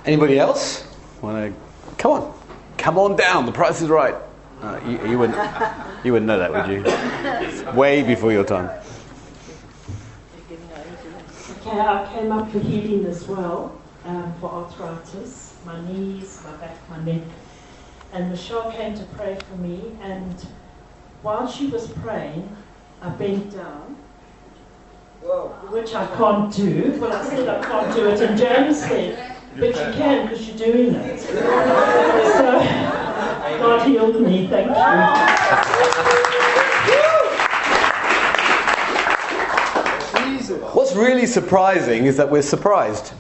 Anybody else? Come on down. The price is right. You wouldn't know that, would you? It's way before your time. Okay, I came up for healing as well, for arthritis, my knees, my back, my neck. And Michelle came to pray for me, and while she was praying, I bent down, which I can't do. Well, I said I can't do it, and James said, but you can because you're doing it. So, God healed me, thank you. What's really surprising is that we're surprised.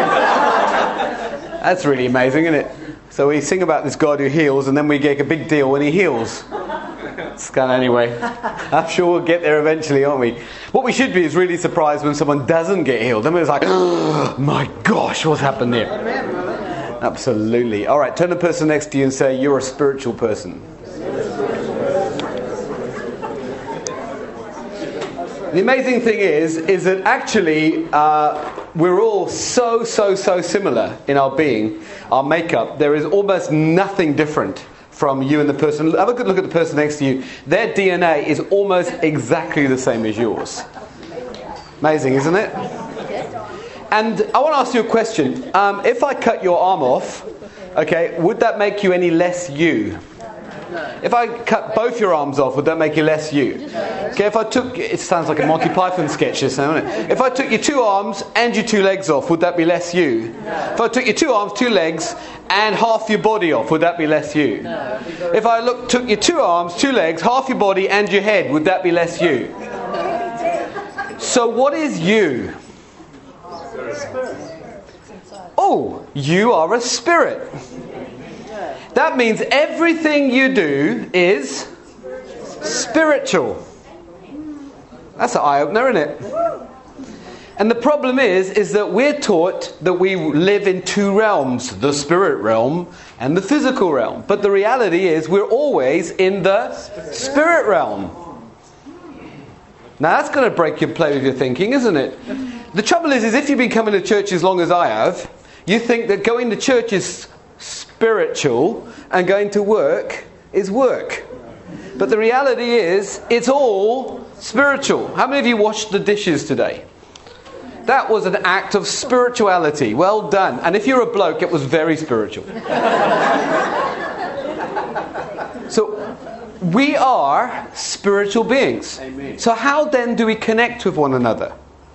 That's really amazing, isn't it? So we sing about this God who heals, and then we get a big deal when he heals. It's kind of anyway. I'm sure we'll get there eventually, aren't we? What we should be is really surprised when someone doesn't get healed. Then we're like, oh my gosh, what's happened there? Absolutely. All right, turn to the person next to you and say, you're a spiritual person. The amazing thing is that actually we're all so similar in our being, our makeup. There is almost nothing different from you and the person. Have a good look at the person next to you. Their DNA is almost exactly the same as yours. Amazing, isn't it? And I want to ask you a question. If I cut your arm off, okay, would that make you any less you? If I cut both your arms off, would that make you less you? Okay, if I took... It sounds like a Monty Python sketch, doesn't it? If I took your 2 arms and your 2 legs off, would that be less you? If I took your 2 arms, 2 legs, and half your body off, would that be less you? If I took your 2 arms, 2 legs, half your body, and your head, would that be less you? So what is you? Oh, you are a spirit. That means everything you do is spiritual. That's an eye-opener, isn't it? And the problem is that we're taught that we live in 2 realms, the spirit realm and the physical realm. But the reality is we're always in the spirit realm. Now that's going to break your play with your thinking, isn't it? The trouble is if you've been coming to church as long as I have, you think that going to church is spiritual and going to work is work. But the reality is it's all spiritual. How many of you washed the dishes today? That was an act of spirituality. Well done. And if you're a bloke, it was very spiritual. So we are spiritual beings. Amen. So how then do we connect with one another?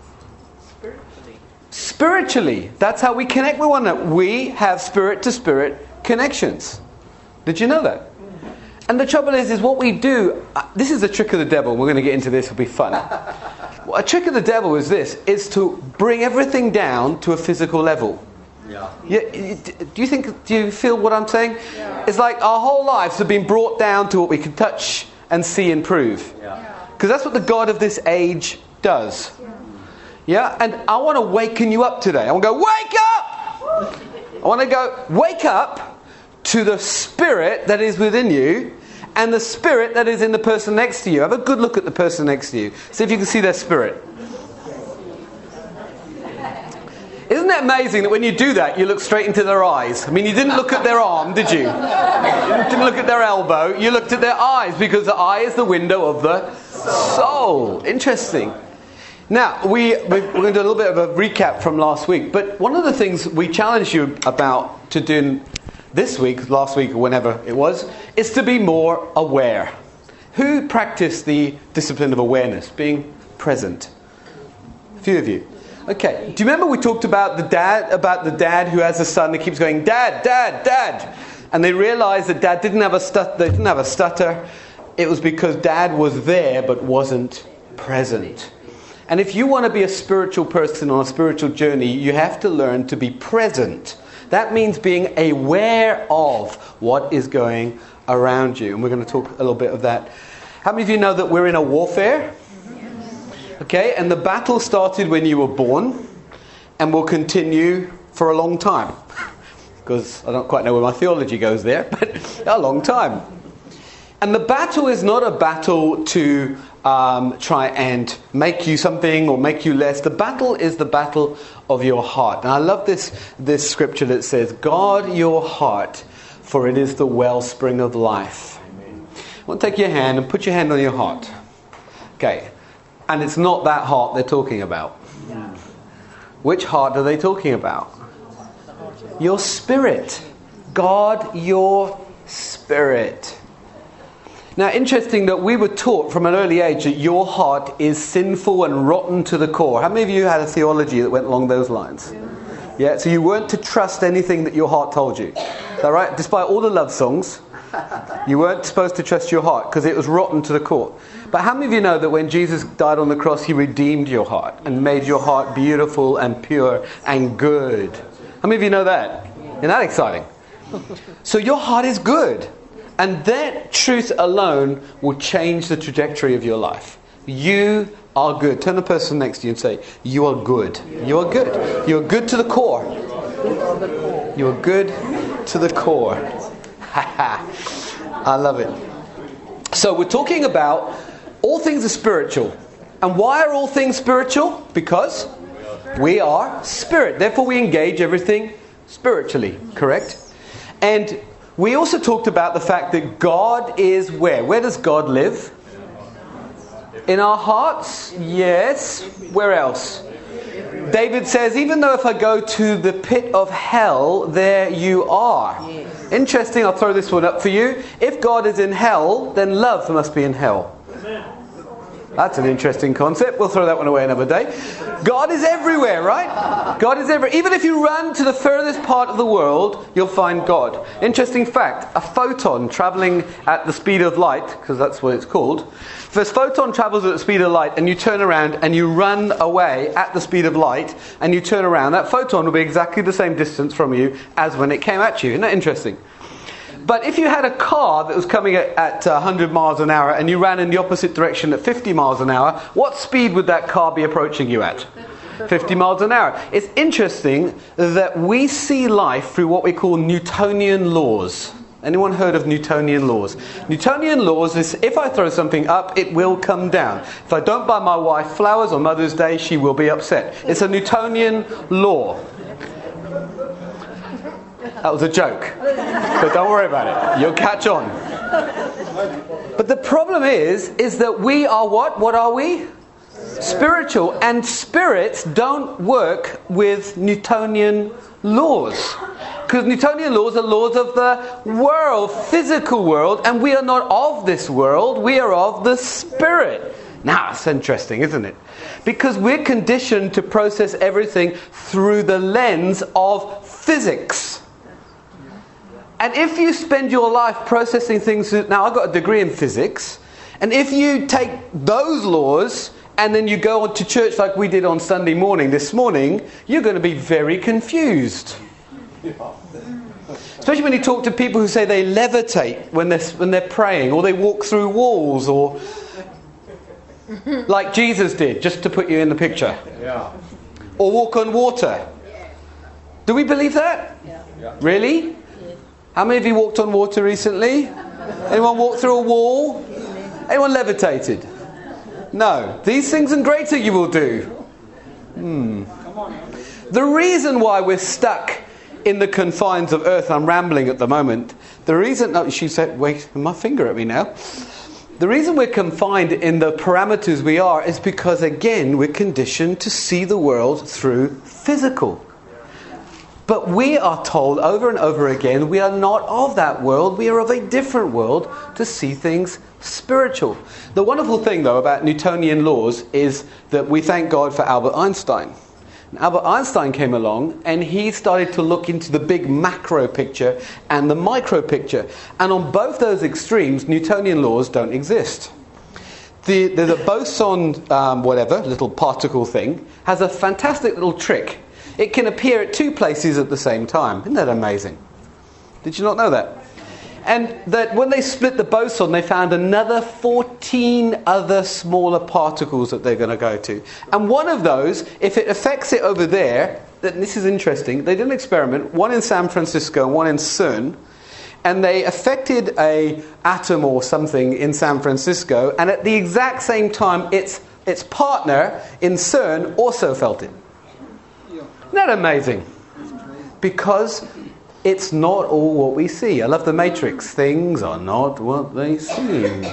Spiritually. That's how we connect with one another. We have spirit to spirit connections. Did you know that? And the trouble is what we do, this is a trick of the devil. We're going to get into this, it'll be fun. A trick of the devil is this, is to bring everything down to a physical level. Yeah. Do you feel what I'm saying? Yeah. It's like our whole lives have been brought down to what we can touch and see and prove. Because that's what the God of this age does. Yeah, and I want to waken you up today. I want to go, wake up! I want to go, wake up to the spirit that is within you and the spirit that is in the person next to you. Have a good look at the person next to you. See if you can see their spirit. Isn't it amazing that when you do that, you look straight into their eyes? I mean, you didn't look at their arm, did you? You didn't look at their elbow. You looked at their eyes because the eye is the window of the soul. Interesting. Now, we're going to do a little bit of a recap from last week. But one of the things we challenged you about to do this week, last week, or whenever it was, is to be more aware. Who practiced the discipline of awareness, being present? A few of you. Okay. Do you remember we talked about the dad who has a son that keeps going, Dad, Dad, Dad? And they realized that Dad didn't have a stutter. It was because Dad was there but wasn't present. And if you want to be a spiritual person on a spiritual journey, you have to learn to be present. That means being aware of what is going around you. And we're going to talk a little bit of that. How many of you know that we're in a warfare? Okay, and the battle started when you were born and will continue for a long time. Because I don't quite know where my theology goes there, but a long time. And the battle is not a battle to try and make you something or make you less. The battle is the battle of your heart. And I love this scripture that says, guard your heart, for it is the wellspring of life. Amen. I want to take your hand and put your hand on your heart. Okay. And it's not that heart they're talking about. Yeah. Which heart are they talking about? Your spirit. Guard your spirit. Now, interesting that we were taught from an early age that your heart is sinful and rotten to the core. How many of you had a theology that went along those lines? Yeah, so you weren't to trust anything that your heart told you. Is that right? Despite all the love songs, you weren't supposed to trust your heart because it was rotten to the core. But how many of you know that when Jesus died on the cross, he redeemed your heart and made your heart beautiful and pure and good? How many of you know that? Isn't that exciting? So your heart is good. And that truth alone will change the trajectory of your life. You are good. Turn to the person next to you and say, you are good. You are good. You are good to the core. You are good to the core. I love it. So we're talking about all things are spiritual. And why are all things spiritual? Because we are spirit. Therefore we engage everything spiritually. Correct? And we also talked about the fact that God is where? Where does God live? In our hearts? Yes. Where else? David says, even though if I go to the pit of hell, there you are. Interesting, I'll throw this one up for you. If God is in hell, then love must be in hell. That's an interesting concept. We'll throw that one away another day. God is everywhere, right? God is everywhere. Even if you run to the furthest part of the world, you'll find God. Interesting fact, a photon travelling at the speed of light, because that's what it's called. If a photon travels at the speed of light and you turn around and you run away at the speed of light and you turn around, that photon will be exactly the same distance from you as when it came at you. Isn't that interesting? But if you had a car that was coming at 100 miles an hour and you ran in the opposite direction at 50 miles an hour, what speed would that car be approaching you at? 50 miles an hour. It's interesting that we see life through what we call Newtonian laws. Anyone heard of Newtonian laws? Newtonian laws is if I throw something up, it will come down. If I don't buy my wife flowers on Mother's Day, she will be upset. It's a Newtonian law. That was a joke. So don't worry about it. You'll catch on. But the problem is that we are what? What are we? Spiritual. And spirits don't work with Newtonian laws. Because Newtonian laws are laws of the world, physical world. And we are not of this world. We are of the spirit. Now, it's interesting, isn't it? Because we're conditioned to process everything through the lens of physics. And if you spend your life processing things... Now, I've got a degree in physics. And if you take those laws and then you go on to church like we did on Sunday morning this morning, you're going to be very confused. Especially when you talk to people who say they levitate when they're praying, or they walk through walls, or... like Jesus did, just to put you in the picture. Yeah. Or walk on water. Do we believe that? Yeah. Really? How many of you walked on water recently? Anyone walked through a wall? Anyone levitated? No. These things and greater you will do. The reason why we're stuck in the confines of earth, I'm rambling at the moment. The reason... No, she said, wait, my finger at me now. The reason we're confined in the parameters we are is because, again, we're conditioned to see the world through physical. But we are told over and over again, we are not of that world, we are of a different world to see things spiritual. The wonderful thing, though, about Newtonian laws is that we thank God for Albert Einstein. And Albert Einstein came along and he started to look into the big macro picture and the micro picture. And on both those extremes, Newtonian laws don't exist. The boson, little particle thing, has a fantastic little trick. It can appear at two places at the same time. Isn't that amazing? Did you not know that? And that when they split the boson, they found another 14 other smaller particles that they're going to go to. And one of those, if it affects it over there, this is interesting, they did an experiment, one in San Francisco and one in CERN, and they affected a atom or something in San Francisco, and at the exact same time, its partner in CERN also felt it. that amazing? Because it's not all what we see. I love the Matrix. Things are not what they seem.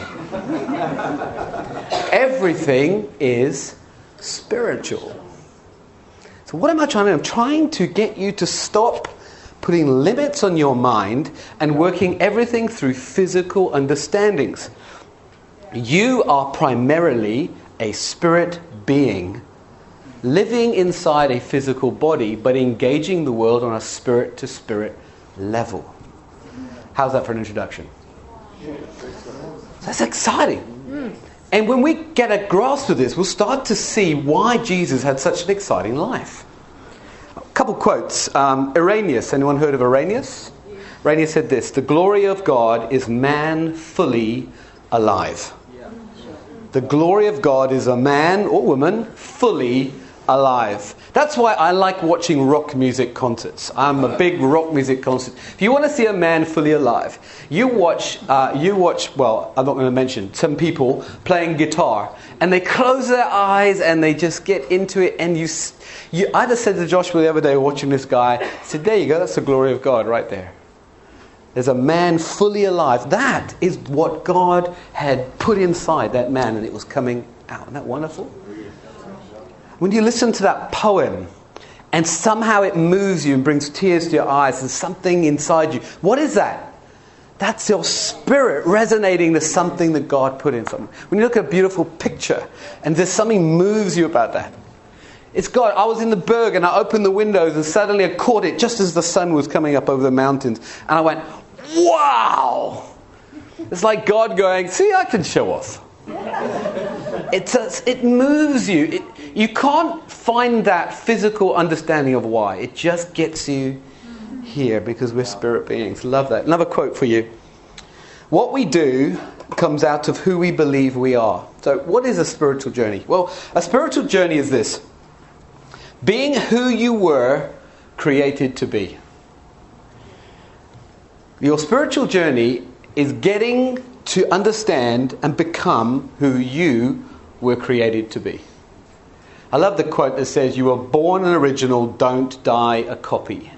Everything is spiritual. So what am I trying to do? I'm trying to get you to stop putting limits on your mind and working everything through physical understandings. You are primarily a spirit being, living inside a physical body, but engaging the world on a spirit-to-spirit level. How's that for an introduction? That's exciting. And when we get a grasp of this, we'll start to see why Jesus had such an exciting life. A couple quotes. Irenaeus, anyone heard of Irenaeus? Irenaeus said this: the glory of God is man fully alive. The glory of God is a man or woman fully alive. That's why I like watching rock music concerts. I'm a big rock music concert. If you want to see a man fully alive, you watch, well, I'm not going to mention, some people playing guitar. And they close their eyes and they just get into it. And I just said to Joshua the other day, watching this guy, I said, there you go, that's the glory of God right there. There's a man fully alive. That is what God had put inside that man, and it was coming out. Isn't that wonderful? When you listen to that poem and somehow it moves you and brings tears to your eyes and something inside you, what is that? That's your spirit resonating to something that God put in something. When you look at a beautiful picture and there's something moves you about that, it's God. I was in the Berg and I opened the windows and suddenly I caught it just as the sun was coming up over the mountains. And I went, wow! It's like God going, see, I can show off. It moves you. You can't find that physical understanding of why. It just gets you here because we're spirit beings. Love that. Another quote for you. What we do comes out of who we believe we are. So what is a spiritual journey? Well, a spiritual journey is this: being who you were created to be. Your spiritual journey is getting to understand and become who you were created to be. I love the quote that says, you were born an original, don't die a copy.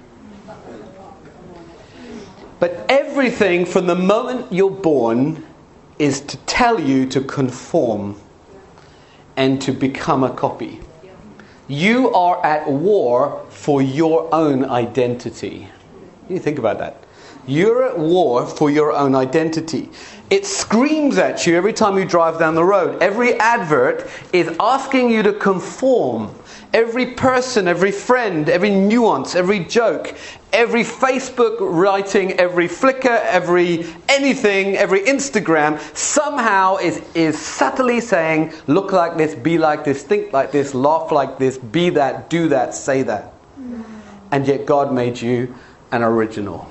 But everything from the moment you're born is to tell you to conform and to become a copy. You are at war for your own identity. You think about that. You're at war for your own identity. It screams at you every time you drive down the road. Every advert is asking you to conform. Every person, every friend, every nuance, every joke, every Facebook writing, every Flickr, every anything, every Instagram somehow is subtly saying, look like this, be like this, think like this, laugh like this, be that, do that, say that. And yet God made you an original.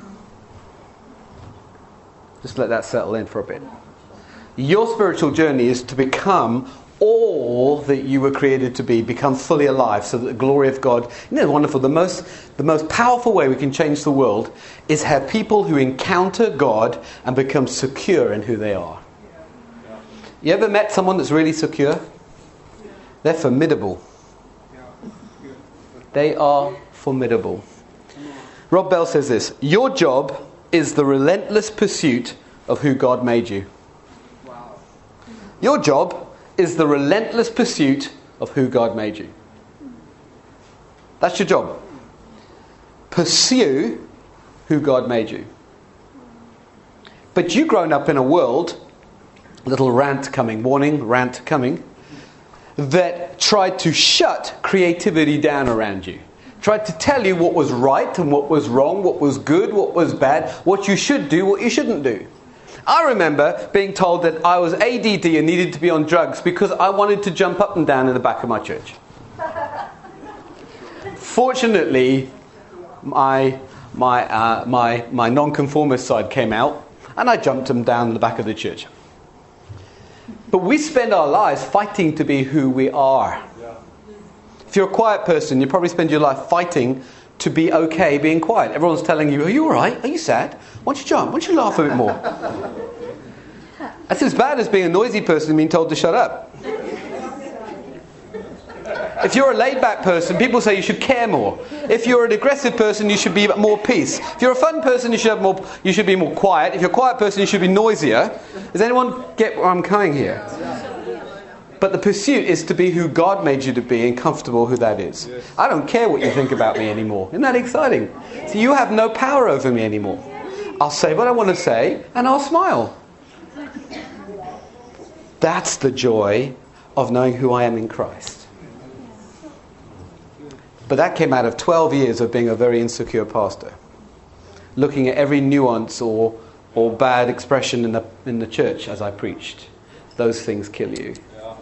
Just let that settle in for a bit. Your spiritual journey is to become all that you were created to be, become fully alive, so that the glory of God. Isn't it wonderful? The most powerful way we can change the world is have people who encounter God and become secure in who they are. You ever met someone that's really secure? They're formidable. They are formidable. Rob Bell says this: your job is the relentless pursuit of who God made you. Wow. Your job is the relentless pursuit of who God made you. That's your job. Pursue who God made you. But you've grown up in a world, little rant coming, warning, rant coming, that tried to shut creativity down around you. Tried to tell you what was right and what was wrong, what was good, what was bad, what you should do, what you shouldn't do. I remember being told that I was ADD and needed to be on drugs because I wanted to jump up and down in the back of my church. Fortunately, my nonconformist side came out and I jumped them down in the back of the church. But we spend our lives fighting to be who we are. If you're a quiet person, you probably spend your life fighting to be okay being quiet. Everyone's telling you, are you alright? Are you sad? Why don't you jump? Why don't you laugh a bit more? That's as bad as being a noisy person and being told to shut up. If you're a laid-back person, people say you should care more. If you're an aggressive person, you should be more peace. If you're a fun person, you should be more quiet. If you're a quiet person, you should be noisier. Does anyone get where I'm going here? But the pursuit is to be who God made you to be and comfortable who that is. I don't care what you think about me anymore. Isn't that exciting? So you have no power over me anymore. I'll say what I want to say and I'll smile. That's the joy of knowing who I am in Christ. But that came out of 12 years of being a very insecure pastor. Looking at every nuance or bad expression in the church as I preached. Those things kill you.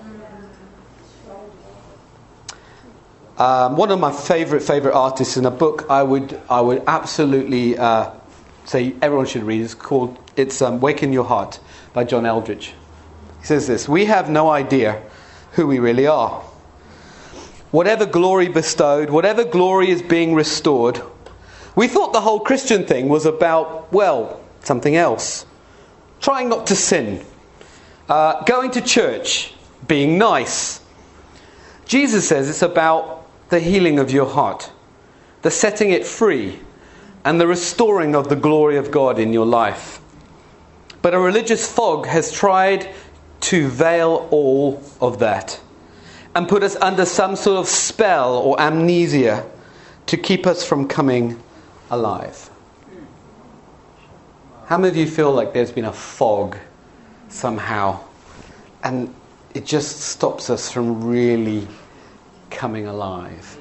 One of my favourite artists in a book I would absolutely say everyone should read. It's Waken Your Heart by John Eldridge. He says this: we have no idea who we really are. Whatever glory bestowed, whatever glory is being restored, we thought the whole Christian thing was about, well, something else. Trying not to sin. Going to church. Being nice. Jesus says it's about the healing of your heart, the setting it free, and the restoring of the glory of God in your life. But a religious fog has tried to veil all of that and put us under some sort of spell or amnesia to keep us from coming alive. How many of you feel like there's been a fog somehow and it just stops us from really coming alive?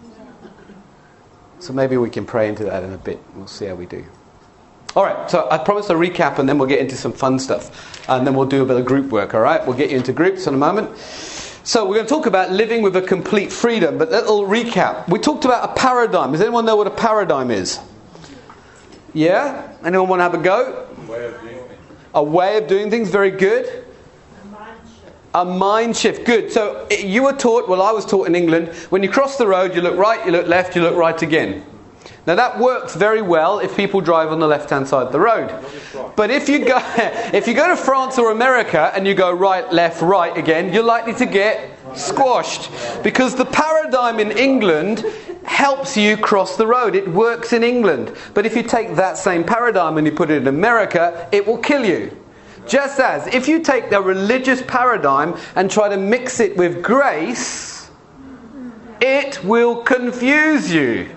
So maybe we can pray into that in a bit. We'll see how we do. Alright, so I promised a recap and then we'll get into some fun stuff. And then we'll do a bit of group work, alright? We'll get you into groups in a moment. So we're going to talk about living with a complete freedom. But a little recap. We talked about a paradigm. Does anyone know what a paradigm is? Yeah? Anyone want to have a go? A way of doing things. Very good. A mind shift. Good. So you were taught, well, I was taught in England, when you cross the road, you look right, you look left, you look right again. Now that works very well if people drive on the left-hand side of the road. But if you go to France or America and you go right, left, right again, you're likely to get squashed. Because the paradigm in England helps you cross the road. It works in England. But if you take that same paradigm and you put it in America, it will kill you. Just as if you take the religious paradigm and try to mix it with grace, it will confuse you.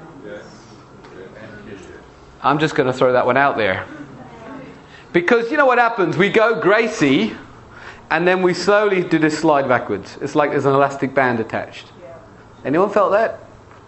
I'm just going to throw that one out there. Because you know what happens? We go Gracie, and then we slowly do this slide backwards. It's like there's an elastic band attached. Anyone felt that?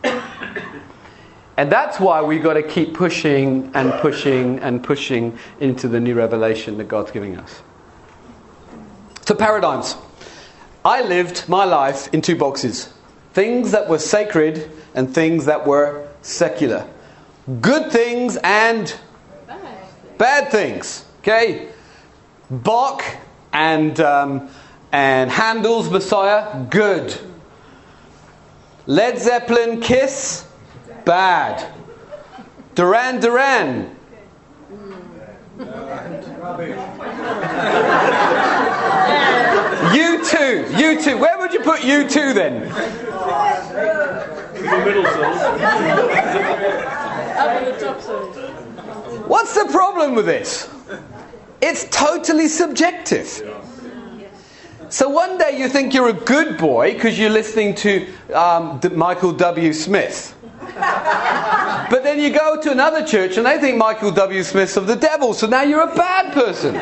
And that's why we got to keep pushing and pushing and pushing into the new revelation that God's giving us. So paradigms. I lived my life in two boxes. Things that were sacred and things that were secular. Good things and bad things. Okay? Bach and Handel's Messiah, good. Led Zeppelin, Kiss, bad. Duran Duran. U2. Where would you put U2 then? What's the problem with this? It's totally subjective. So one day you think you're a good boy because you're listening to Michael W. Smith. But then you go to another church and they think Michael W. Smith's of the devil, so now you're a bad person.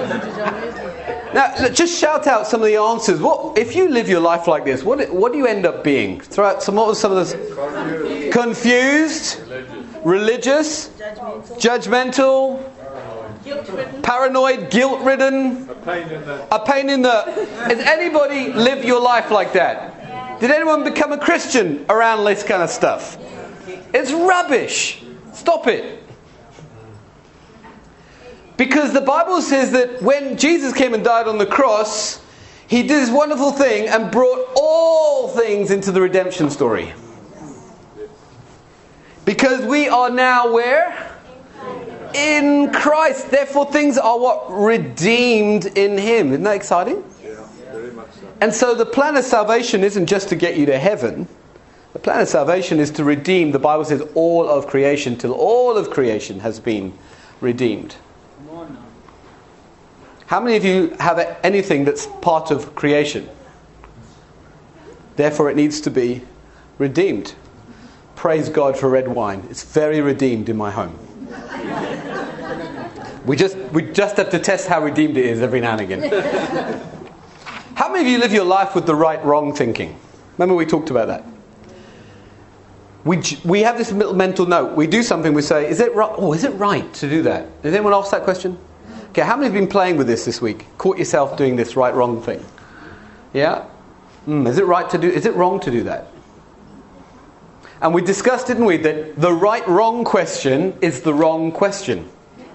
Now, just shout out some of the answers. What if you live your life like this? What do you end up being? Throw out some. What was some of those? Confused, religious, judgmental, paranoid, guilt-ridden, a pain in the. Has anybody lived your life like that? Did anyone become a Christian around this kind of stuff? It's rubbish. Stop it. Because the Bible says that when Jesus came and died on the cross, He did this wonderful thing and brought all things into the redemption story. Because we are now where? In Christ. Therefore things are what? Redeemed in Him. Isn't that exciting? Yeah, very much so. And so the plan of salvation isn't just to get you to heaven. The plan of salvation is to redeem, the Bible says, all of creation, till all of creation has been redeemed. How many of you have anything that's part of creation? Therefore it needs to be redeemed. Praise God for red wine. It's very redeemed in my home. We just have to test how redeemed it is every now and again. How many of you live your life with the right-wrong thinking? Remember we talked about that. We have this little mental note. We do something, we say, is it right to do that? Has anyone asked that question? Okay, how many have been playing with this week? Caught yourself doing this right-wrong thing? Yeah? Is it wrong to do that? And we discussed, didn't we, that the right-wrong question is the wrong question.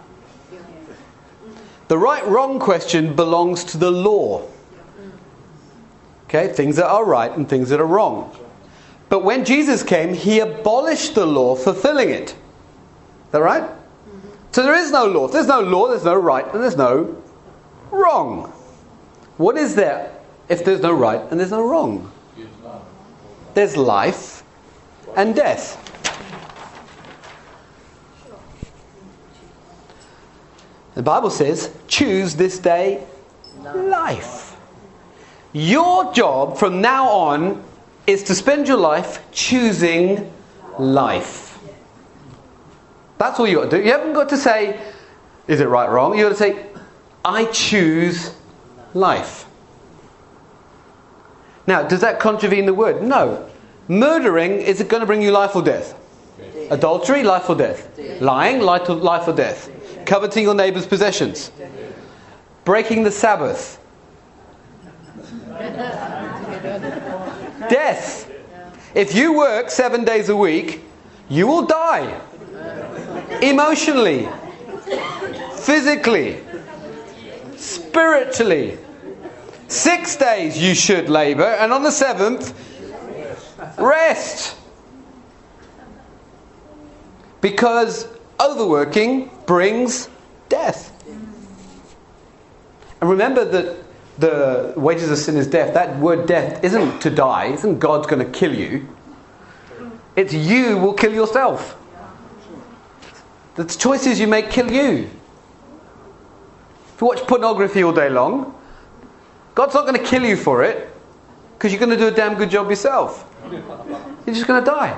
The right-wrong question belongs to the law. Okay, things that are right and things that are wrong. But when Jesus came, he abolished the law, fulfilling it. Is that right? So there is no law. If there's no law, there's no right and there's no wrong. What is there if there's no right and there's no wrong? There's life and death. The Bible says, choose this day life. Your job from now on is to spend your life choosing life. That's all you got to do. You haven't got to say, is it right or wrong? You've got to say, I choose life. Now, does that contravene the word? No. Murdering, is it going to bring you life or death? Adultery, life or death? Lying, life or death? Coveting your neighbour's possessions? Breaking the Sabbath? Death. If you work 7 days a week, you will die. Emotionally, physically, spiritually. 6 days you should labour, and on the 7th, rest. Because overworking brings death. And remember that the wages of sin is death. That word death isn't to die. Isn't God's going to kill you. It's you will kill yourself. The choices you make kill you. If you watch pornography all day long, God's not going to kill you for it, because you're going to do a damn good job yourself. You're just going to die.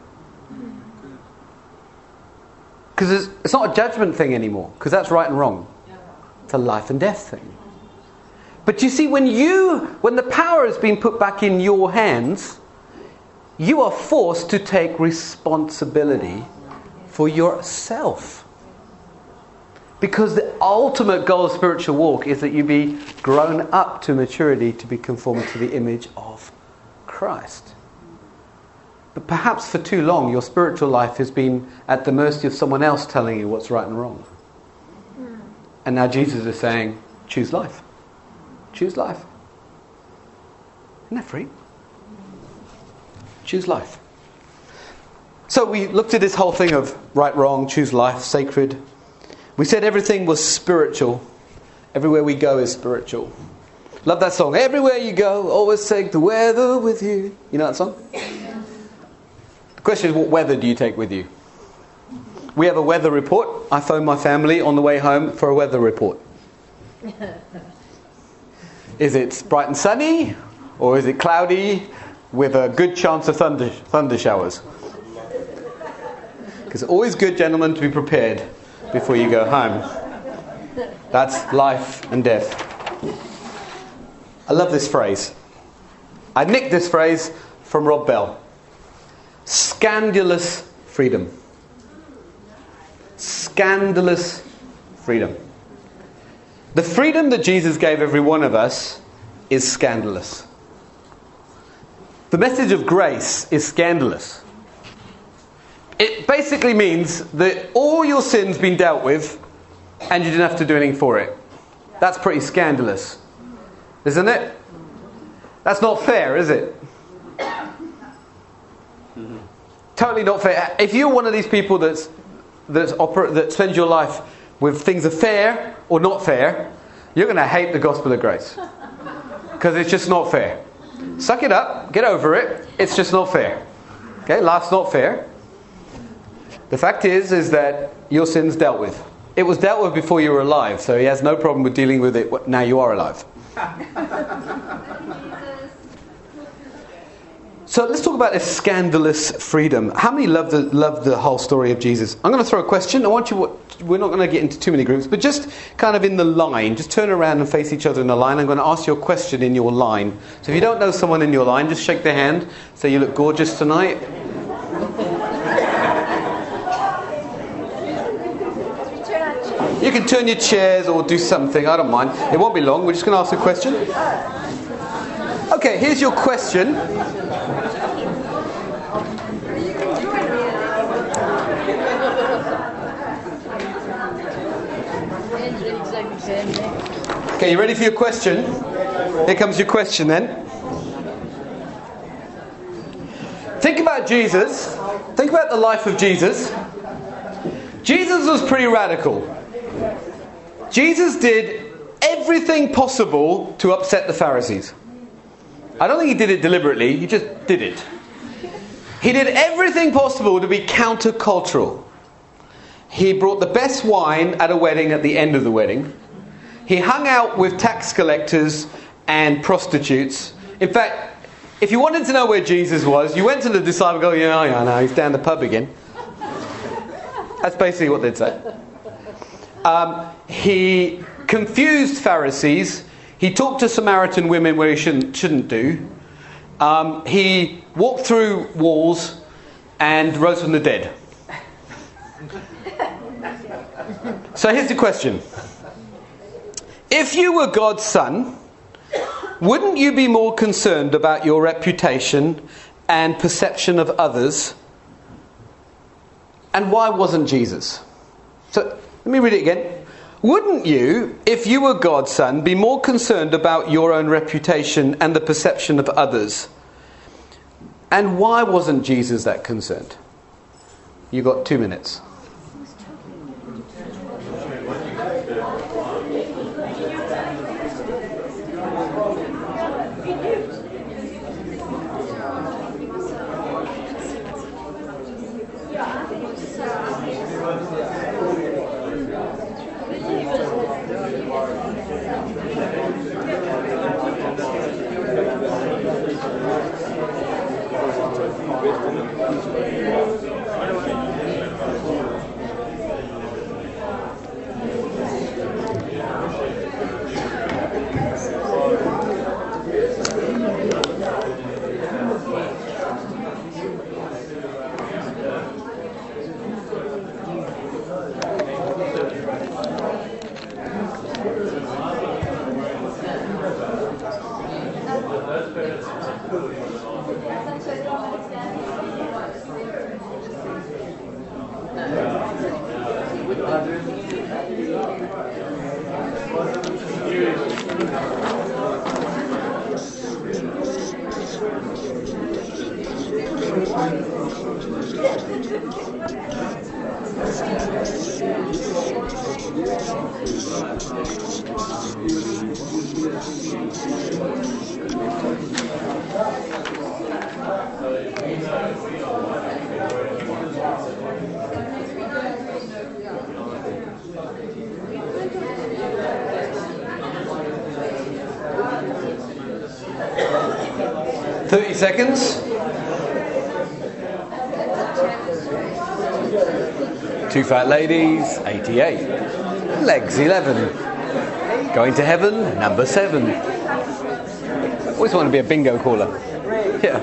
Because it's not a judgment thing anymore, because that's right and wrong. It's a life and death thing. But you see, when the power has been put back in your hands, you are forced to take responsibility for yourself. Because the ultimate goal of spiritual walk is that you be grown up to maturity to be conformed to the image of Christ. But perhaps for too long your spiritual life has been at the mercy of someone else telling you what's right and wrong. And now Jesus is saying, choose life. Choose life. Isn't that free? Choose life. So we looked at this whole thing of right, wrong, choose life, sacred. We said everything was spiritual. Everywhere we go is spiritual. Love that song. Everywhere you go, always take the weather with you. You know that song? The question is, what weather do you take with you? We have a weather report. I phoned my family on the way home for a weather report. Is it bright and sunny? Or is it cloudy with a good chance of thunder showers? Because it's always good, gentlemen, to be prepared before you go home. That's life and death. I love this phrase. I nicked this phrase from Rob Bell. Scandalous freedom. Scandalous freedom. The freedom that Jesus gave every one of us is scandalous. The message of grace is scandalous. It basically means that all your sin's been dealt with and you didn't have to do anything for it. That's pretty scandalous, isn't it? That's not fair, is it? Totally not fair. If you're one of these people that spends your life with things are fair or not fair, you're going to hate the gospel of grace. Because because it's just not fair. Suck it up, get over it. It's just not fair. Okay, life's not fair. The fact is that your sin's dealt with. It was dealt with before you were alive, so he has no problem with dealing with it now you are alive. So let's talk about this scandalous freedom. How many love the whole story of Jesus? I'm going to throw a question. We're not going to get into too many groups, but just kind of in the line. Just turn around and face each other in a line. I'm going to ask you a question in your line. So if you don't know someone in your line, just shake their hand. Say, you look gorgeous tonight. You can turn your chairs or do something. I don't mind. It won't be long. We're just going to ask a question. Okay, here's your question. Okay, you ready for your question? Here comes your question then. Think about Jesus. Think about the life of Jesus. Jesus was pretty radical. Jesus did everything possible to upset the Pharisees. I don't think he did it deliberately, he just did it. He did everything possible to be countercultural. He brought the best wine at a wedding at the end of the wedding. He hung out with tax collectors and prostitutes. In fact, if you wanted to know where Jesus was, you went to the disciples and go, yeah, no, he's down the pub again. That's basically what they'd say. He confused Pharisees. He talked to Samaritan women where he shouldn't do. He walked through walls and rose from the dead. So here's the question. If you were God's son, wouldn't you be more concerned about your reputation and perception of others? And why wasn't Jesus? So let me read it again. Wouldn't you, if you were God's son, be more concerned about your own reputation and the perception of others? And why wasn't Jesus that concerned? You got 2 minutes. Seconds. 2 fat ladies, 88. Legs, 11. Going to heaven, number 7. Always want to be a bingo caller. Yeah.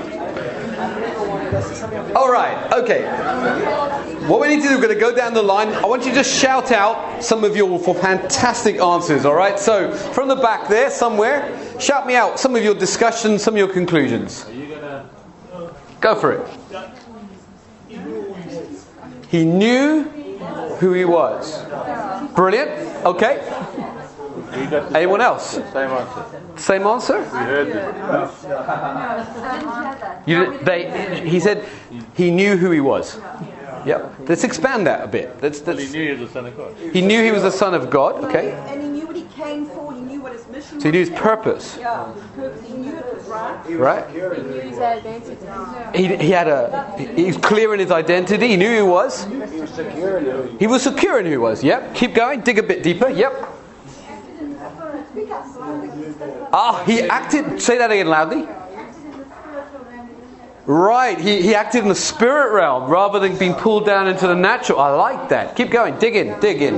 All right. Okay. What we need to do, we're going to go down the line. I want you to just shout out some of your fantastic answers. All right. So from the back there, somewhere, shout me out some of your discussions, some of your conclusions. Go for it. He knew who he was. Brilliant. Okay. Anyone else? Same answer. Same answer? We heard it. He said he knew who he was. Yep. Let's expand that a bit. He knew he was the Son of God. He knew he was the Son of God. Okay. And he knew what he came for. He knew what his mission position. So he knew his purpose. Yeah, he knew it was right. Right? He knew his identity. He's clear in his identity. He knew who he was. He was secure in who he was. Yep. Keep going. Dig a bit deeper. Yep. He acted. Say that again loudly. Right. He acted in the spirit realm rather than being pulled down into the natural. I like that. Keep going. Dig in. Dig in.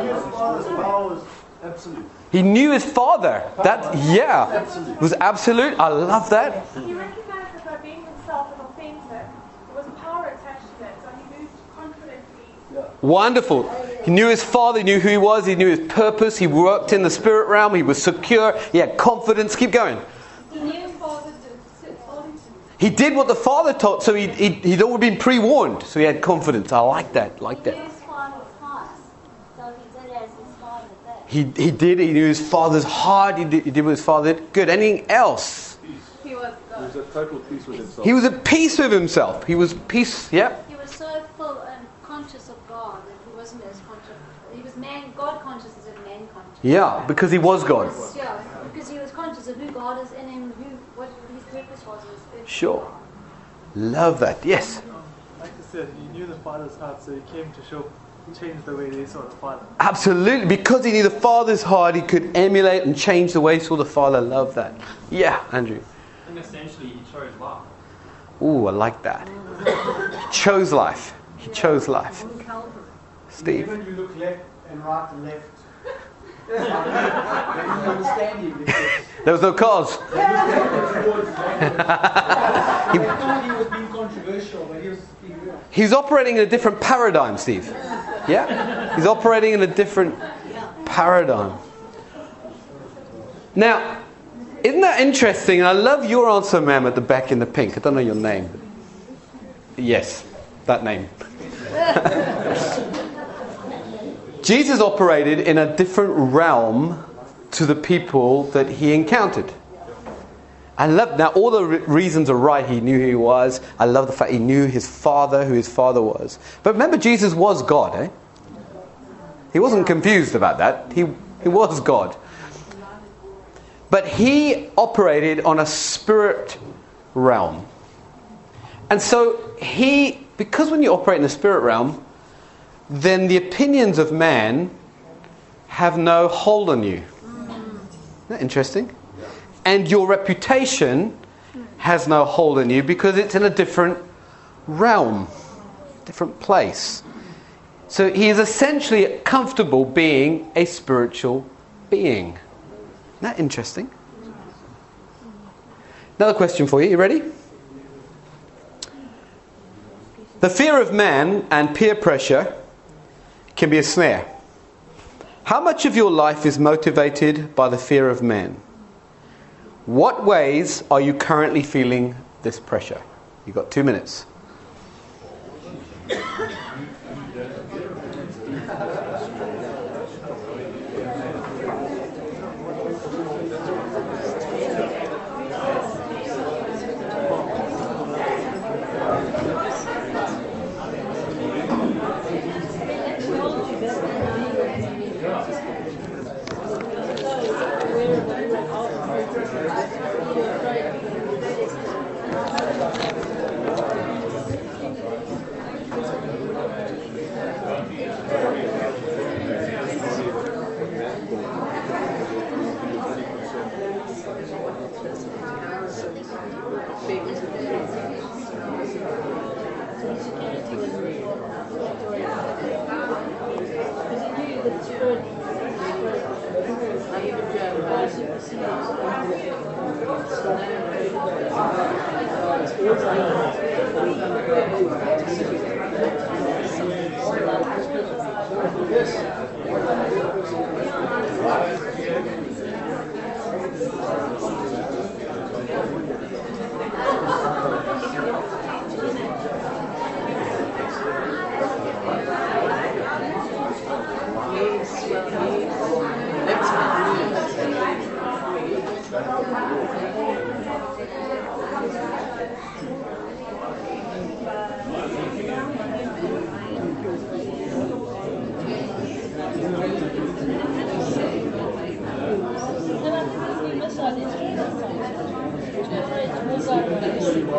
He knew his Father. That was absolute. I love that. He recognized that by being himself and authentic, there was power attached to that, so he moved confidently. Wonderful. He knew his Father, he knew who he was, he knew his purpose, he worked in the spirit realm, he was secure, he had confidence. Keep going. He knew his Father told him to. He did what the Father taught, so he'd already been pre-warned, so he had confidence. I like that, like that. He knew his Father's heart, so he did as his Father did. He knew his Father's heart, he did what his Father did. Good. Anything else? He was He was at total peace with himself. He was at peace with himself. He was peace, He was so full and conscious of God that he wasn't as conscious. He was God conscious instead of man conscious. Yeah, because he was God. Yeah, because he was conscious of who God is in him, what his purpose was. Sure. Love that. Yes. Like I said, he knew the Father's heart, so he came to change the way they saw the Father. Absolutely. Because he knew the Father's heart, he could emulate and change the way he saw the Father. Love that. Yeah, Andrew. And essentially he chose life. Ooh, I like that. He chose life. He chose life. Steve. Even you look left and right and left. They didn't understand him. There was no cause. He was being controversial, but he was being real. He's operating in a different paradigm, Steve. Yeah? He's operating in a different paradigm. Now, isn't that interesting? And I love your answer, ma'am, at the back in the pink. I don't know your name. Yes, that name. Jesus operated in a different realm to the people that he encountered. I love, now all the reasons are right. He knew who he was. I love the fact he knew his Father, who his Father was. But remember, Jesus was God, eh? He wasn't confused about that. He was God. But he operated on a spirit realm. And so because when you operate in the spirit realm, then the opinions of man have no hold on you. Isn't that interesting? And your reputation has no hold on you because it's in a different realm, different place. So he is essentially comfortable being a spiritual being. Isn't that interesting? Another question for you. You ready? The fear of man and peer pressure can be a snare. How much of your life is motivated by the fear of man? What ways are you currently feeling this pressure? You've got 2 minutes.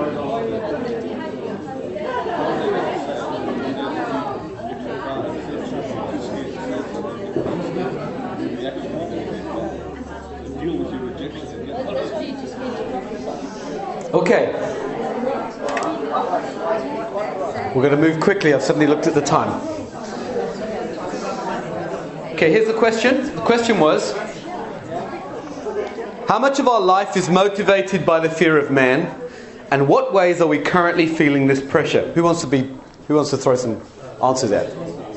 Okay. We're going to move quickly. I've suddenly looked at the time. Okay, here's the question. The question was, how much of our life is motivated by the fear of man, and what ways are we currently feeling this pressure? Who wants to throw some answers at?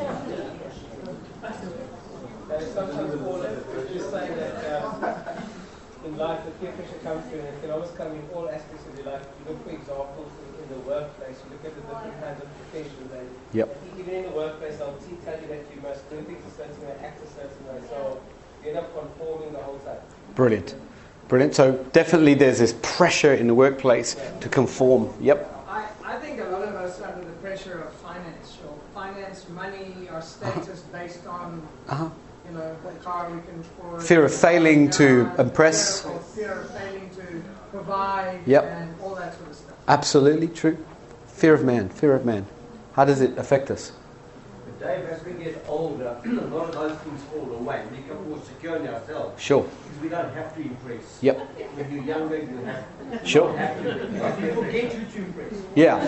In life, the peer pressure comes through, and it can always come in all aspects of your life. You look for examples in the workplace, you look at the different kinds of professions, and even in the workplace, they'll tell you that you must do things a certain way, act a certain way, so you end up conforming the whole time. Brilliant. Brilliant. So definitely there's this pressure in the workplace to conform. Yep. I think a lot of us are under the pressure of finance, money, or status based on what car we can afford. Fear of failing to impress. Fear of failing to provide. Yep. And all that sort of stuff. Absolutely true. Fear of man. Fear of man. How does it affect us? But Dave, as we get older, a lot of those things fall away. We become more secure in ourselves. Sure. Because we don't have to impress. Yep. When you're younger, you have Sure. have to. You forget who to impress. Yeah.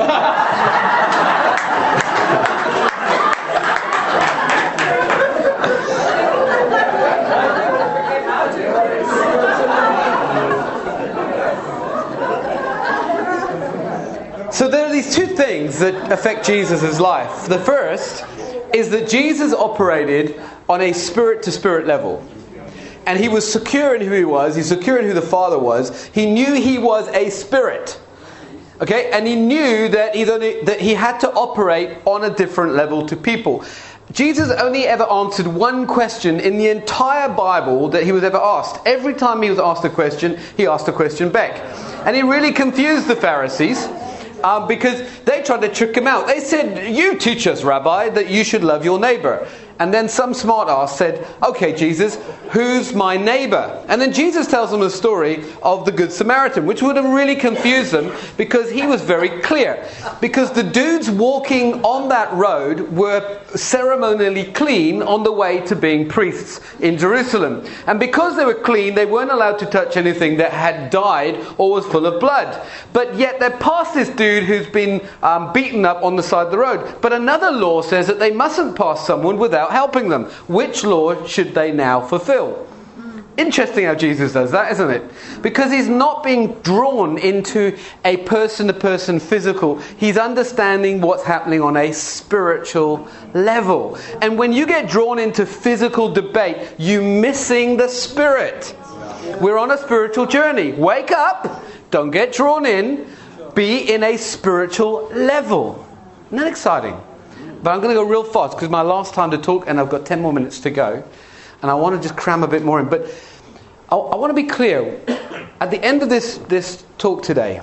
So there are these two things that affect Jesus' life. The first is that Jesus operated on a spirit-to-spirit level. And he was secure in who he was. He's secure in who the Father was. He knew he was a spirit. Okay? And he knew that he had to operate on a different level to people. Jesus only ever answered one question in the entire Bible that he was ever asked. Every time he was asked a question, he asked a question back. And he really confused the Pharisees. Because they tried to trick him out. They said, "You teach us, Rabbi, that you should love your neighbor." And then some smart ass said, "Okay, Jesus, who's my neighbor?" And then Jesus tells them the story of the Good Samaritan, which would have really confused them because he was very clear. Because the dudes walking on that road were ceremonially clean on the way to being priests in Jerusalem. And because they were clean, they weren't allowed to touch anything that had died or was full of blood. But yet they passed this dude who's been beaten up on the side of the road. But another law says that they mustn't pass someone without helping them. Which law should they now fulfill? Interesting how Jesus does that, isn't it? Because he's not being drawn into a person-to-person physical. He's understanding what's happening on a spiritual level. And when you get drawn into physical debate, you're missing the spirit. We're on a spiritual journey. Wake up. Don't get drawn in. Be in a spiritual level. Isn't that exciting? But I'm going to go real fast because it's my last time to talk and I've got 10 more minutes to go. And I want to just cram a bit more in. But I want to be clear. At the end of this talk today,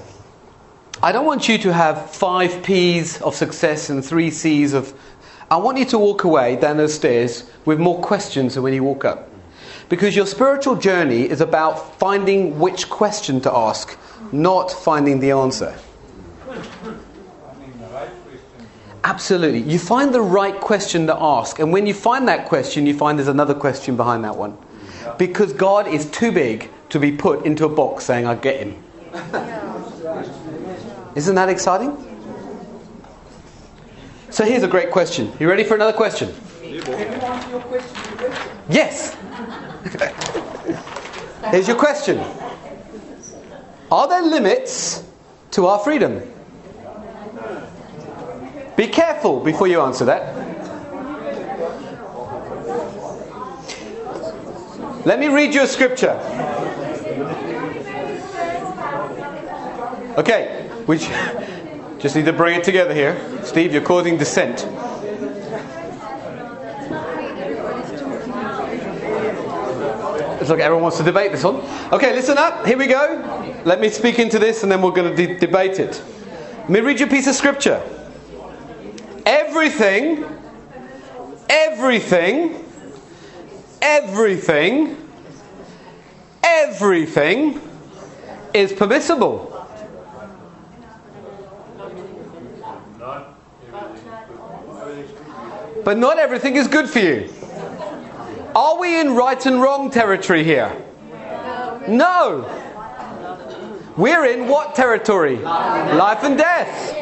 I don't want you to have 5 P's of success and 3 C's of... I want you to walk away down those stairs with more questions than when you walk up. Because your spiritual journey is about finding which question to ask, not finding the answer. Absolutely. You find the right question to ask. And when you find that question, you find there's another question behind that one. Because God is too big to be put into a box saying, "I get him." Isn't that exciting? So here's a great question. You ready for another question? Yes. Here's your question. Are there limits to our freedom? Be careful before you answer that. Let me read you a scripture. Okay, we just need to bring it together here. Steve, you're causing dissent. It's like everyone wants to debate this one. Okay, listen up. Here we go. Let me speak into this and then we're going to debate it. Let me read you a piece of scripture. Everything is permissible. But not everything is good for you. Are we in right and wrong territory here? No. We're in what territory? Life and death.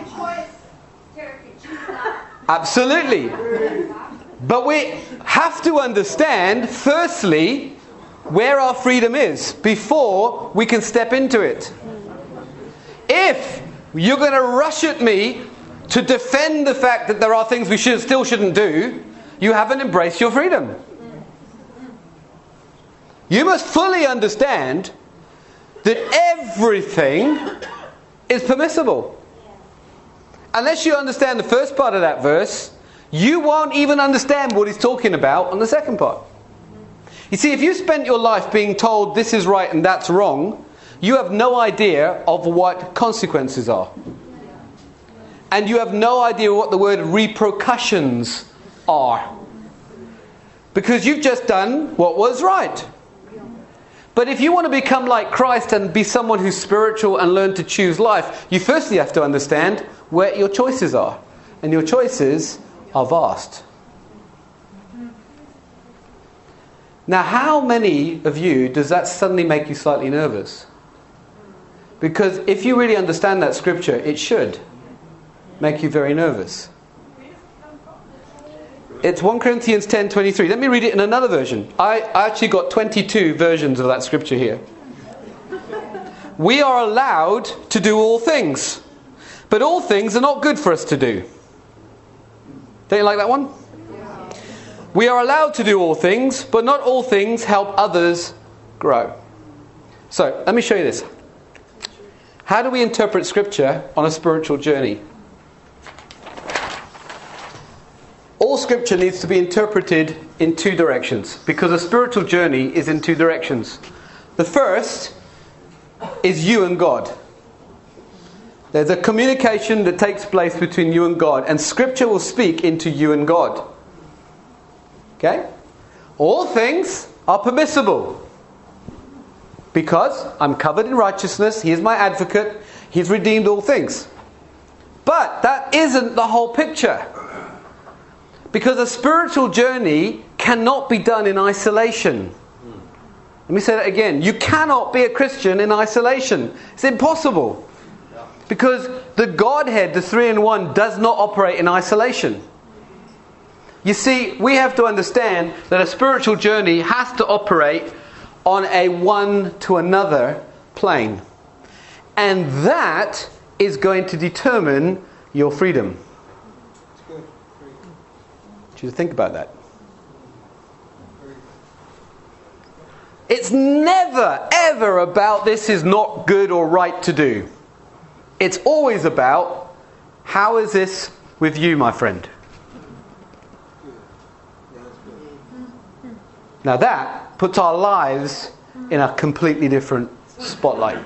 Absolutely. But we have to understand, firstly, where our freedom is before we can step into it. If you're going to rush at me to defend the fact that there are things we still shouldn't do, you haven't embraced your freedom. You must fully understand that everything is permissible. Unless you understand the first part of that verse, you won't even understand what he's talking about on the second part. You see, if you spent your life being told this is right and that's wrong, you have no idea of what consequences are. And you have no idea what the word repercussions are. Because you've just done what was right. But if you want to become like Christ and be someone who's spiritual and learn to choose life, you firstly have to understand where your choices are. And your choices are vast. Now, how many of you does that suddenly make you slightly nervous? Because if you really understand that scripture, it should make you very nervous. It's 1 Corinthians 10:23. Let me read it in another version. I actually got 22 versions of that scripture here. We are allowed to do all things, but all things are not good for us to do. Don't you like that one? We are allowed to do all things, but not all things help others grow. So, let me show you this. How do we interpret scripture on a spiritual journey? All scripture needs to be interpreted in two directions, because a spiritual journey is in two directions. The first is you and God. There's a communication that takes place between you and God, and scripture will speak into you and God. Okay? All things are permissible. Because I'm covered in righteousness, He is my advocate, He's redeemed all things. But that isn't the whole picture. Because a spiritual journey cannot be done in isolation. Let me say that again. You cannot be a Christian in isolation. It's impossible. Because the Godhead, the three-in-one, does not operate in isolation. You see, we have to understand that a spiritual journey has to operate on a one-to-another plane. And that is going to determine your freedom. I want you to think about that. It's never, ever about this is not good or right to do. It's always about, how is this with you, my friend? Now that puts our lives in a completely different spotlight.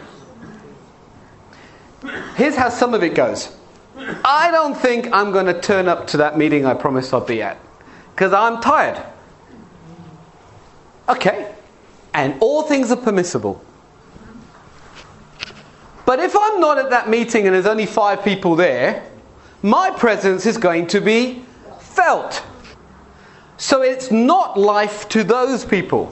Here's how some of it goes. I don't think I'm going to turn up to that meeting I promised I'd be at, because I'm tired. Okay. And all things are permissible. But if I'm not at that meeting and there's only 5 people there, my presence is going to be felt. So it's not life to those people.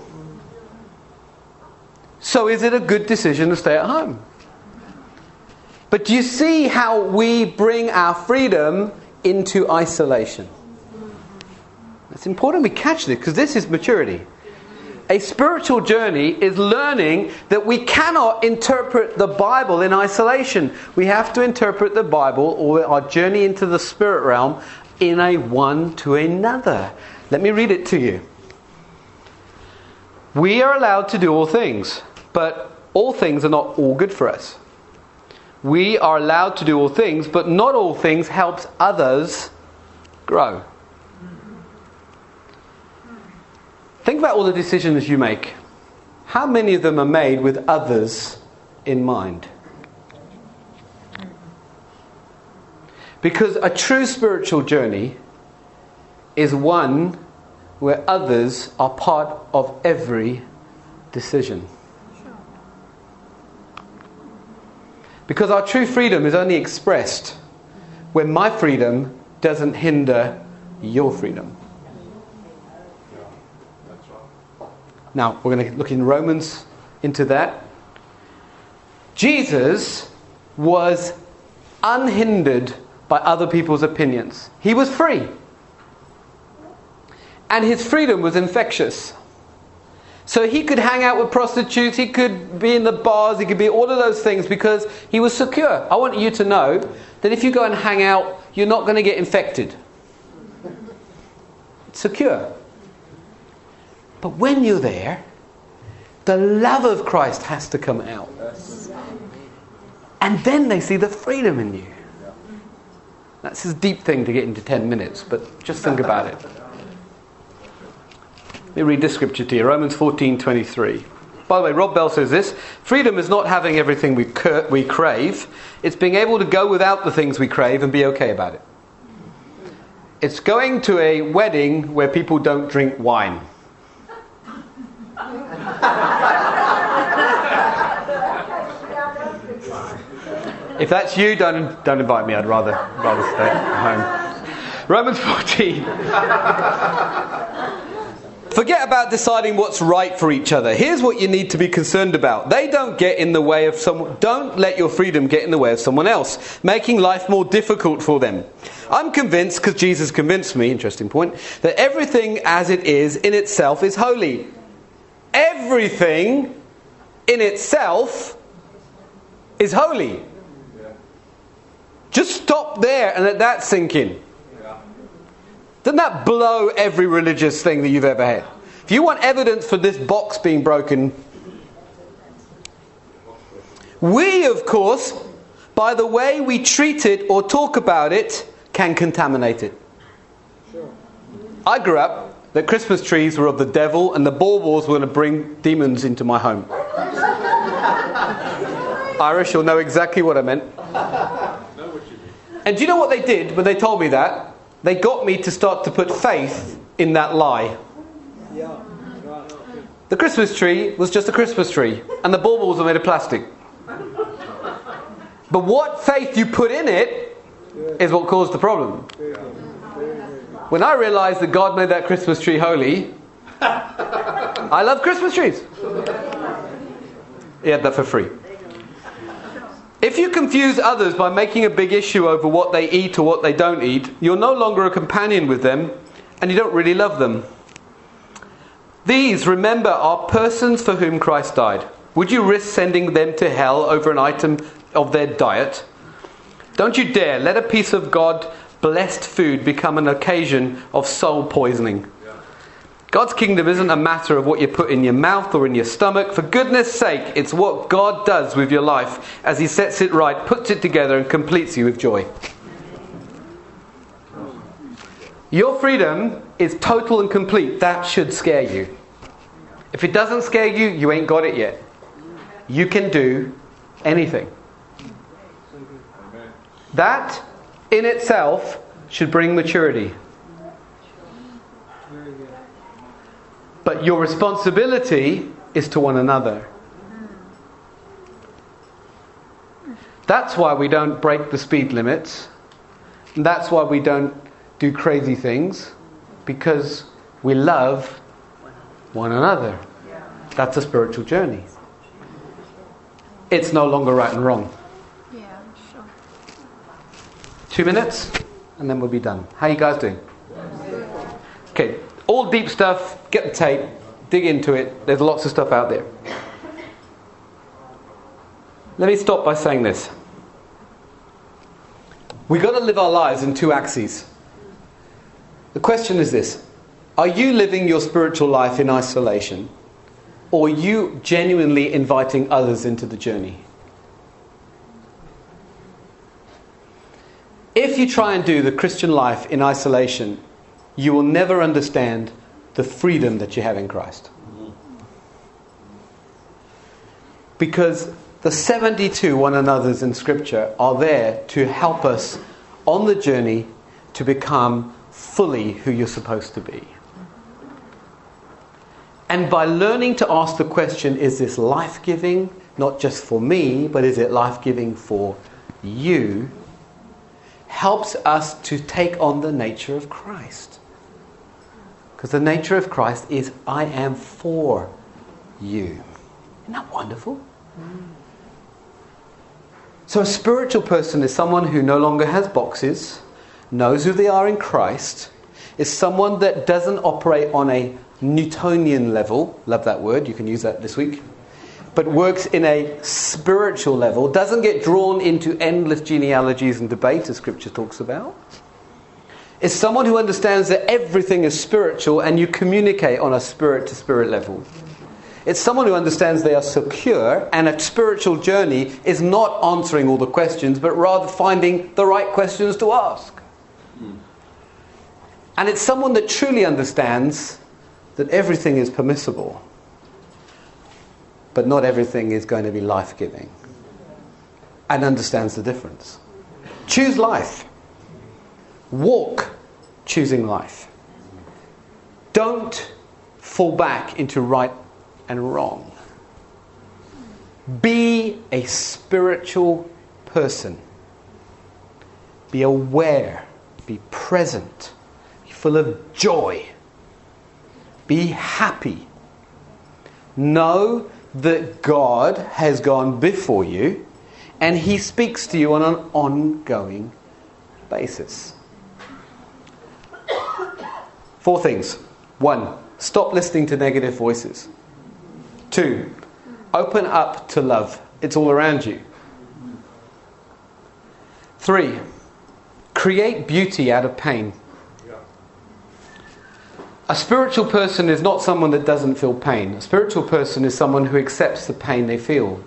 So is it a good decision to stay at home? But do you see how we bring our freedom into isolation? It's important we catch this, because this is maturity. A spiritual journey is learning that we cannot interpret the Bible in isolation. We have to interpret the Bible, or our journey into the spirit realm, in a one to another. Let me read it to you. We are allowed to do all things, but all things are not all good for us. We are allowed to do all things, but not all things helps others grow. Think about all the decisions you make. How many of them are made with others in mind? Because a true spiritual journey is one where others are part of every decision. Because our true freedom is only expressed when my freedom doesn't hinder your freedom. Now, we're going to look in Romans into that. Jesus was unhindered by other people's opinions. He was free. And his freedom was infectious. So he could hang out with prostitutes, he could be in the bars, he could be all of those things because he was secure. I want you to know that if you go and hang out, you're not going to get infected. It's secure. But when you're there, the love of Christ has to come out. And then they see the freedom in you. That's a deep thing to get into 10 minutes, but just think about it. Let me read this scripture to you, Romans 14:23. By the way, Rob Bell says this: freedom is not having everything we crave. It's being able to go without the things we crave and be okay about it. It's going to a wedding where people don't drink wine. If that's you, don't invite me. I'd rather stay at home. Romans 14. Forget about deciding what's right for each other. Here's what you need to be concerned about. They don't get in the way of someone. Don't let your freedom get in the way of someone else, making life more difficult for them. I'm convinced, because Jesus convinced me, interesting point, that everything as it is in itself is holy. Everything in itself is holy. Just stop there and let that sink in. Doesn't that blow every religious thing that you've ever had? If you want evidence for this box being broken, we, of course, by the way we treat it or talk about it, can contaminate it. I grew up that Christmas trees were of the devil and the baubles were going to bring demons into my home. Irish, you'll know exactly what I meant. And do you know what they did when they told me that? They got me to start to put faith in that lie. The Christmas tree was just a Christmas tree, and the baubles were made of plastic. But what faith you put in it is what caused the problem. When I realised that God made that Christmas tree holy, I love Christmas trees. He had that for free. If you confuse others by making a big issue over what they eat or what they don't eat, you're no longer a companion with them and you don't really love them. These, remember, are persons for whom Christ died. Would you risk sending them to hell over an item of their diet? Don't you dare let a piece of God-blessed food become an occasion of soul poisoning. God's kingdom isn't a matter of what you put in your mouth or in your stomach. For goodness sake, it's what God does with your life as He sets it right, puts it together and completes you with joy. Your freedom is total and complete. That should scare you. If it doesn't scare you, you ain't got it yet. You can do anything. That in itself should bring maturity. But your responsibility is to one another. That's why we don't break the speed limits. And that's why we don't do crazy things. Because we love one another. That's a spiritual journey. It's no longer right and wrong. Yeah, sure. 2 minutes and then we'll be done. How are you guys doing? Okay. All deep stuff, get the tape, dig into it. There's lots of stuff out there. Let me stop by saying this. We've got to live our lives in two axes. The question is this: are you living your spiritual life in isolation? Or are you genuinely inviting others into the journey? If you try and do the Christian life in isolation, you will never understand the freedom that you have in Christ. Because the 72 one another's in Scripture are there to help us on the journey to become fully who you're supposed to be. And by learning to ask the question, is this life-giving, not just for me, but is it life-giving for you? helps us to take on the nature of Christ. Because the nature of Christ is, I am for you. Isn't that wonderful? So a spiritual person is someone who no longer has boxes, knows who they are in Christ, is someone that doesn't operate on a Newtonian level, love that word, you can use that this week, but works in a spiritual level, doesn't get drawn into endless genealogies and debate, as Scripture talks about. Is someone who understands that everything is spiritual and you communicate on a spirit-to-spirit level. It's someone who understands they are secure, and a spiritual journey is not answering all the questions, but rather finding the right questions to ask. And it's someone that truly understands that everything is permissible, but not everything is going to be life-giving, and understands the difference. Choose life. Walk choosing life. Don't fall back into right and wrong. Be a spiritual person. Be aware. Be present. Be full of joy. Be happy. Know that God has gone before you and He speaks to you on an ongoing basis. 4 things. 1, stop listening to negative voices. 2, open up to love. It's all around you. 3, create beauty out of pain. A spiritual person is not someone that doesn't feel pain. A spiritual person is someone who accepts the pain they feel.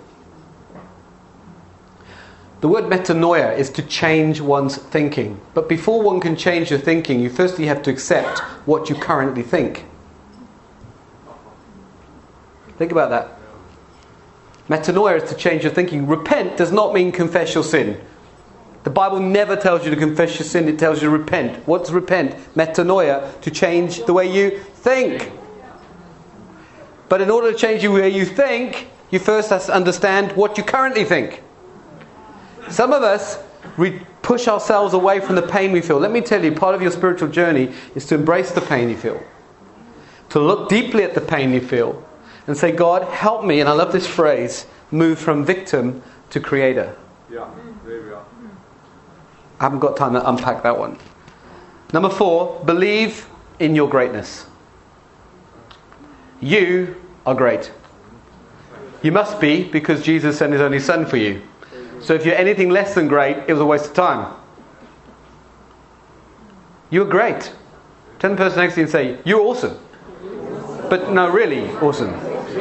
The word metanoia is to change one's thinking. But before one can change your thinking, you firstly have to accept what you currently think. Think about that. Metanoia is to change your thinking. Repent does not mean confess your sin. The Bible never tells you to confess your sin, it tells you to repent. What's repent? Metanoia, to change the way you think. But in order to change the way you think, you first have to understand what you currently think. Some of us, we push ourselves away from the pain we feel. Let me tell you, part of your spiritual journey is to embrace the pain you feel. To look deeply at the pain you feel and say, God, help me, and I love this phrase, move from victim to creator. Yeah, there we are. I haven't got time to unpack that one. Number 4, believe in your greatness. You are great. You must be, because Jesus sent His only Son for you. So if you're anything less than great, it was a waste of time. You're great. Turn the person next to you and say, you're awesome. But no, really awesome.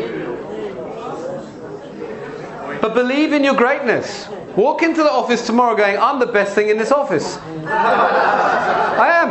But believe in your greatness. Walk into the office tomorrow going, I'm the best thing in this office. I am.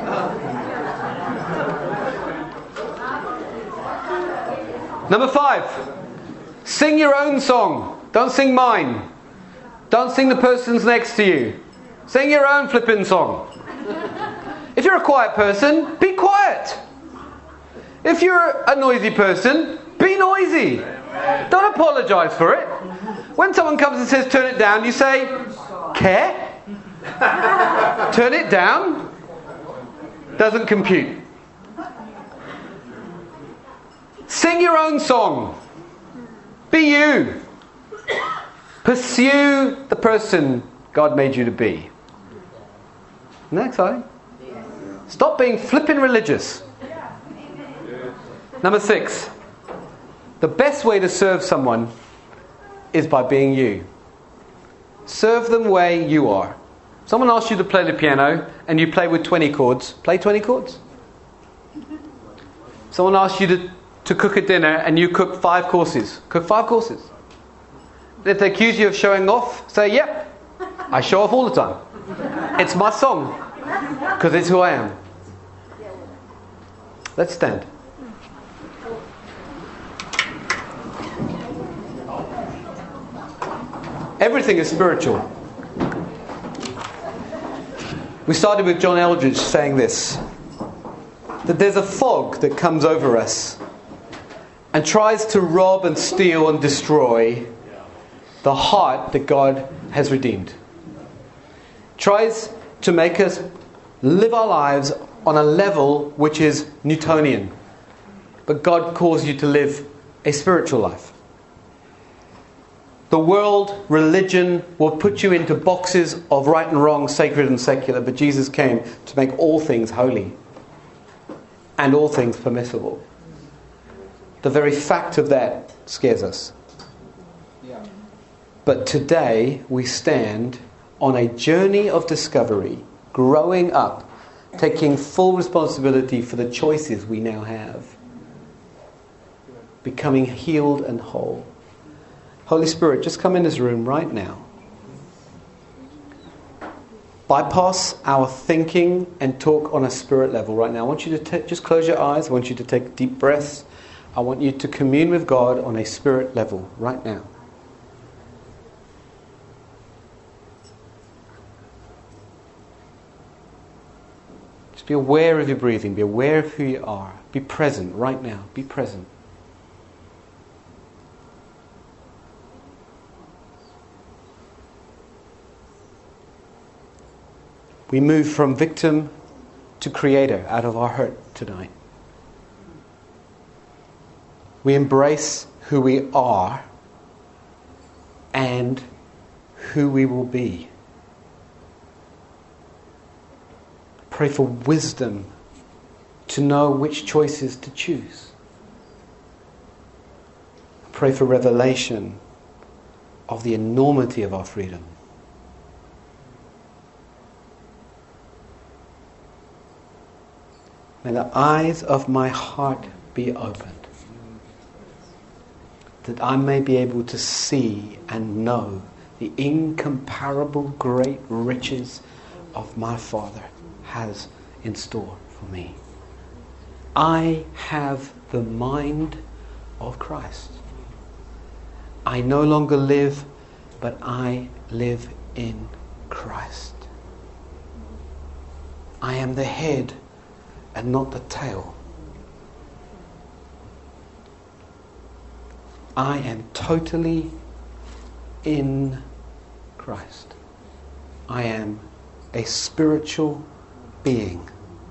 Number 5. Sing your own song. Don't sing mine. Don't sing the person's next to you. Sing your own flippin' song. If you're a quiet person, be quiet. If you're a noisy person, be noisy. Don't apologise for it. When someone comes and says turn it down, you say, care? Turn it down? Doesn't compute. Sing your own song. Be you. Pursue the person God made you to be. Isn't that exciting? Stop being flippin' religious. Number 6. The best way to serve someone is by being you. Serve them the way you are. Someone asks you to play the piano and you play with 20 chords. Play 20 chords. Someone asks you to cook a dinner and you cook 5 courses. Cook 5 courses. If they accuse you of showing off, say, yep, I show off all the time. It's my song, because it's who I am. Let's stand. Everything is spiritual. We started with John Eldridge saying this, that there's a fog that comes over us and tries to rob and steal and destroy the heart that God has redeemed. tries to make us live our lives on a level which is Newtonian. But God calls you to live a spiritual life. The world, religion, will put you into boxes of right and wrong, sacred and secular, but Jesus came to make all things holy and all things permissible. The very fact of that scares us. But today we stand on a journey of discovery, growing up, taking full responsibility for the choices we now have, becoming healed and whole. Holy Spirit, just come in this room right now. Bypass our thinking and talk on a spirit level right now. I want you to just close your eyes. I want you to take deep breaths. I want you to commune with God on a spirit level right now. Just be aware of your breathing. Be aware of who you are. Be present right now. Be present. We move from victim to creator out of our hurt tonight. We embrace who we are and who we will be. Pray for wisdom to know which choices to choose. Pray for revelation of the enormity of our freedom. May the eyes of my heart be opened, that I may be able to see and know the incomparable great riches of my Father has in store for me. I have the mind of Christ. I no longer live, but I live in Christ. I am the head and not the tail. I am totally in Christ. I am a spiritual being.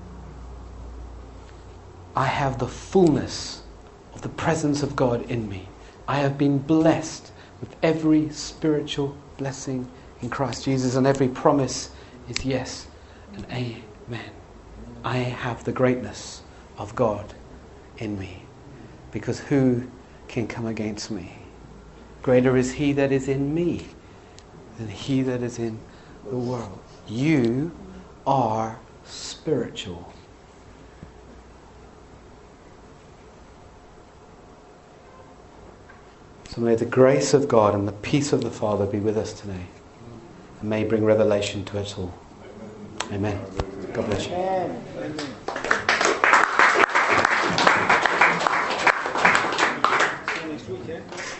I have the fullness of the presence of God in me. I have been blessed with every spiritual blessing in Christ Jesus, and every promise is yes and amen. I have the greatness of God in me, because who can come against me? Greater is He that is in me than he that is in the world. You are spiritual. So may the grace of God and the peace of the Father be with us today, and may bring revelation to us all. Amen. God bless you. Amen.